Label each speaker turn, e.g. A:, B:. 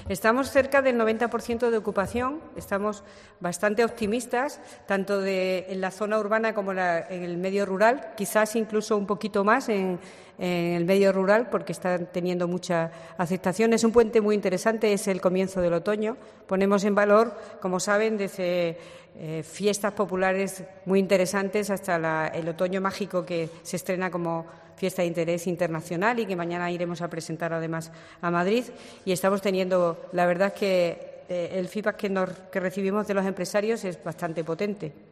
A: Estamos cerca del 90% de ocupación, estamos bastante optimistas, tanto en la zona urbana como en el medio rural, quizás incluso un poquito más en el medio rural, porque están teniendo mucha aceptación. Es un puente muy interesante, es el comienzo del otoño. Ponemos en valor, como saben, desde fiestas populares muy interesantes hasta el otoño mágico, que se estrena como fiesta de interés internacional y que mañana iremos a presentar además a Madrid. Y estamos teniendo, la verdad, que el feedback que recibimos de los empresarios es bastante potente.